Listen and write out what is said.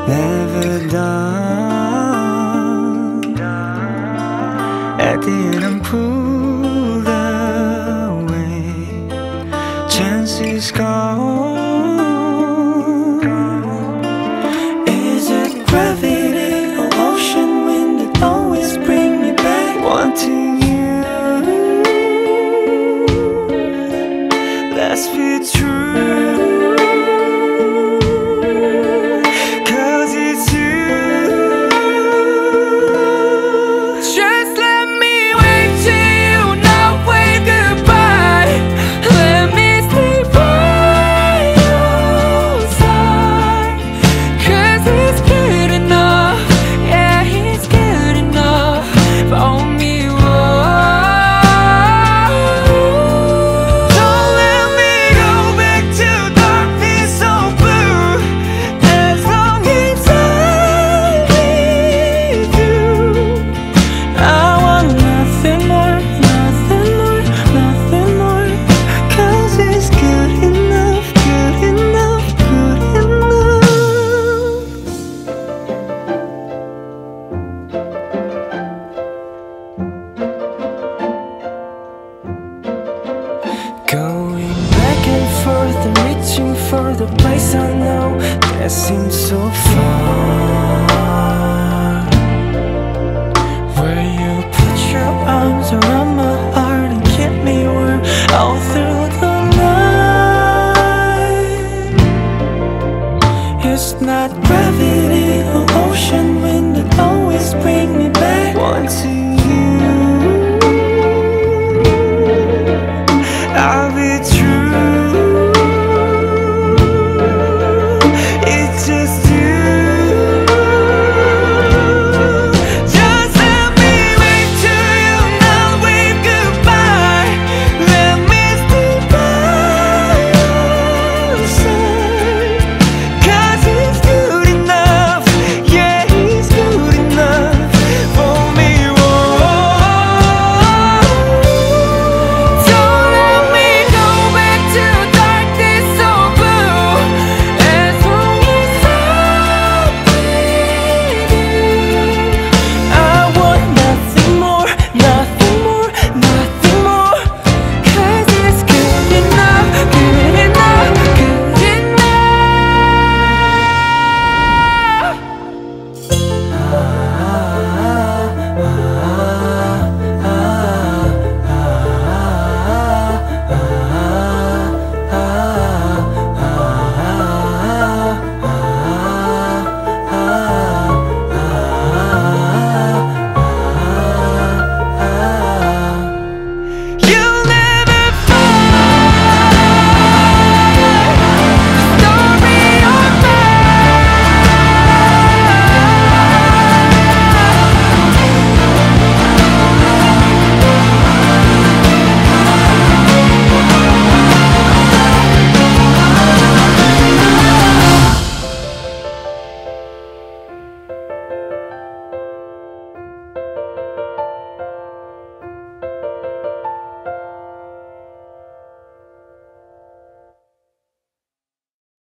never done. At the end I'm pulled away, chances gone. Is it gravity or ocean wind that always bring me back? Wanting you, let's be true. Going back and forth and reaching for the place I know that seems so far, where you put your arms around my heart and keep me warm all through the night. It's not gravity or ocean wind that always bring me back. Want to